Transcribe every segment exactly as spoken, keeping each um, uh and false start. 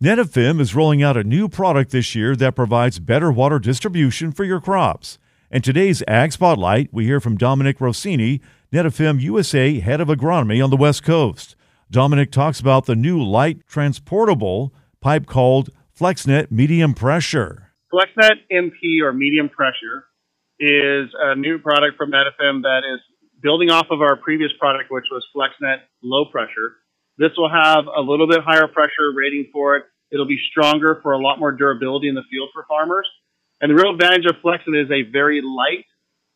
Netafim is rolling out a new product this year that provides better water distribution for your crops. In today's Ag Spotlight, we hear from Dominic Rossini, Netafim U S A Head of Agronomy on the West Coast. Dominic talks about the new light transportable pipe called FlexNet Medium Pressure. FlexNet M P, or Medium Pressure, is a new product from Netafim that is building off of our previous product, which was FlexNet Low Pressure. This will have a little bit higher pressure rating for it. It'll be stronger for a lot more durability in the field for farmers. And the real advantage of FlexNet is a very light,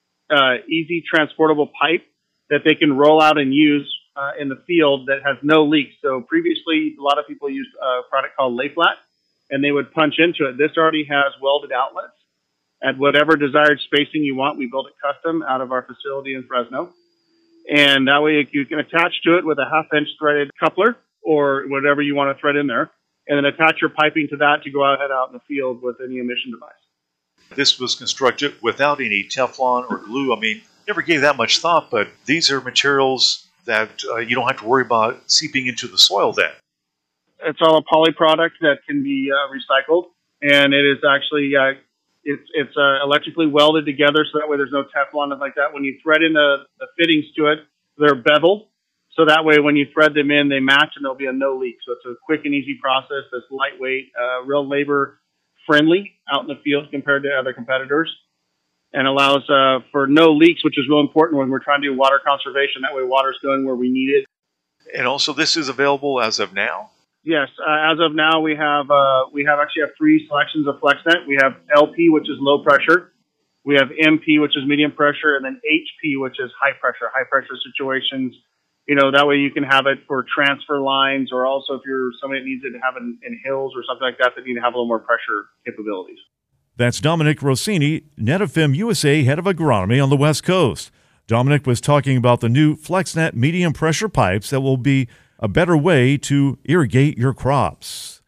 uh, easy transportable pipe that they can roll out and use uh, in the field that has no leaks. So previously, a lot of people used a product called Lay Flat, and they would punch into it. This already has welded outlets at whatever desired spacing you want. We build it custom out of our facility in Fresno. And that way you can attach to it with a half-inch threaded coupler or whatever you want to thread in there, and then attach your piping to that to go ahead out in the field with any emission device. This was constructed without any Teflon or glue. I mean, never gave that much thought, but these are materials that uh, you don't have to worry about seeping into the soil then. It's all a poly product that can be uh, recycled, and it is actually uh, it's it's uh, electrically welded together, so that way there's no Teflon and like that. When you thread in the, the fittings to it, they're beveled, so that way when you thread them in, they match and there'll be a no leak. So it's a quick and easy process that's lightweight, uh, real labor friendly out in the field compared to other competitors, and allows uh, for no leaks, which is real important when we're trying to do water conservation. That way water's going where we need it. And also this is available as of now? Yes, uh, as of now, we have uh, we have actually have three selections of FlexNet. We have L P, which is low pressure. We have M P, which is medium pressure, and then H P, which is high pressure. High pressure situations, you know, that way you can have it for transfer lines, or also if you're somebody that needs it to have it in, in hills or something like that, that need to have a little more pressure capabilities. That's Dominic Rossini, Netafim U S A Head of Agronomy on the West Coast. Dominic was talking about the new FlexNet medium pressure pipes that will be a better way to irrigate your crops.